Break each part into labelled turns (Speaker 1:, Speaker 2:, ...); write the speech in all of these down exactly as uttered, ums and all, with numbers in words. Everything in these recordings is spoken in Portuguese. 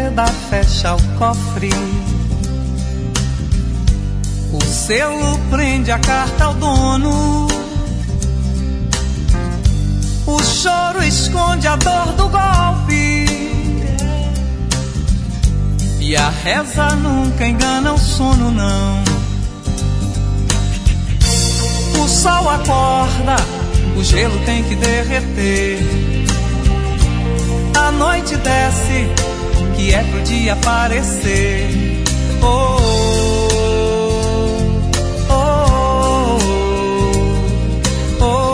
Speaker 1: seda fecha o cofre. O selo prende a carta ao dono. O choro esconde a dor do golpe. E a reza nunca engana o sono, não. O sol acorda, o gelo tem que derreter. A noite desce, que é pro dia aparecer. Oh, oh, oh, oh, oh.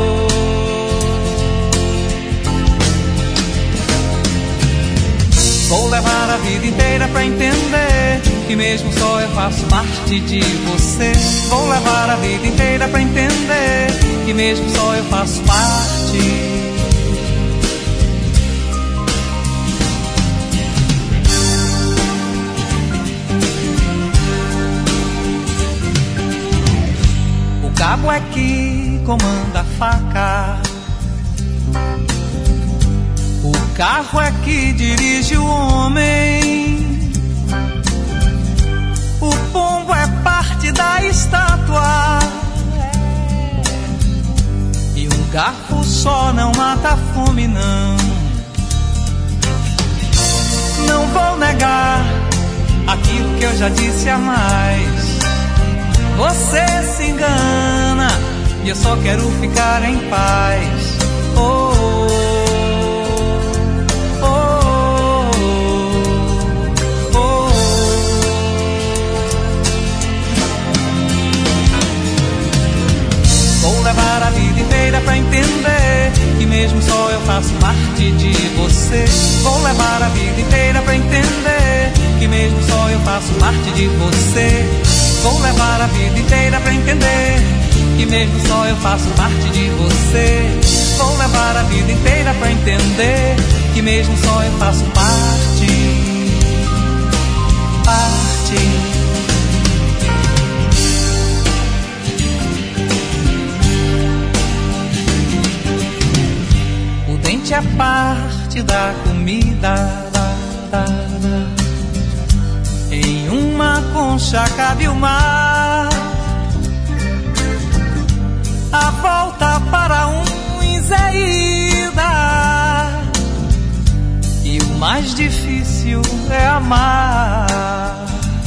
Speaker 1: Vou levar a vida inteira pra entender que mesmo só eu faço parte de você. Vou levar a vida inteira pra entender que mesmo só eu faço parte. O cabo é que comanda a faca. O carro é que dirige o homem. O pombo é parte da estátua. E um garfo só não mata a fome, não. Não vou negar aquilo que eu já disse a mais. Você se engana e eu só quero ficar em paz. Oh, oh, oh, oh, oh. Vou levar a vida inteira pra entender que mesmo só eu faço parte de você. Vou levar a vida inteira pra entender que mesmo só eu faço parte de você. Vou levar a vida inteira pra entender que mesmo só eu faço parte de você. Vou levar a vida inteira pra entender que mesmo só eu faço parte. Parte. O dente é parte da comida. Da, da, da. Em uma concha cabe o mar. A volta para uns é ida. E o mais difícil é amar.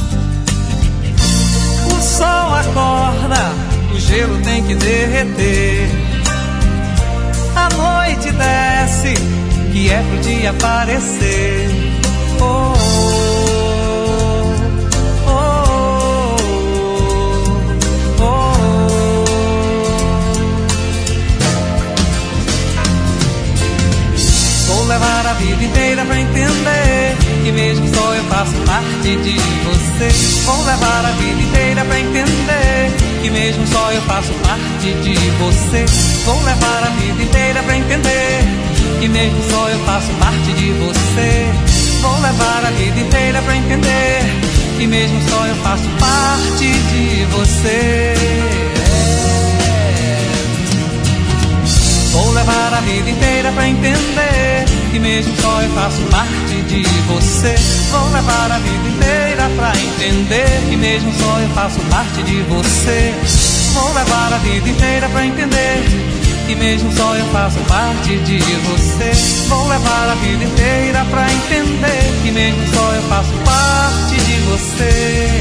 Speaker 1: O sol acorda, o gelo tem que derreter. A noite desce, que é pro dia aparecer. Oh, vou levar a vida inteira pra entender que mesmo só eu faço parte de você. Vou levar a vida inteira pra entender que mesmo só eu faço parte de você. Vou levar a vida inteira pra entender que mesmo só eu faço parte de você. Vou levar a vida inteira pra entender que mesmo só eu faço parte de você. Vou levar a vida inteira pra entender que mesmo só eu faço parte de você. Vou levar a vida inteira pra entender que mesmo só eu faço parte de você. Vou levar a vida inteira pra entender que mesmo só eu faço parte de você. Vou levar a vida inteira pra entender que mesmo só eu faço parte de você.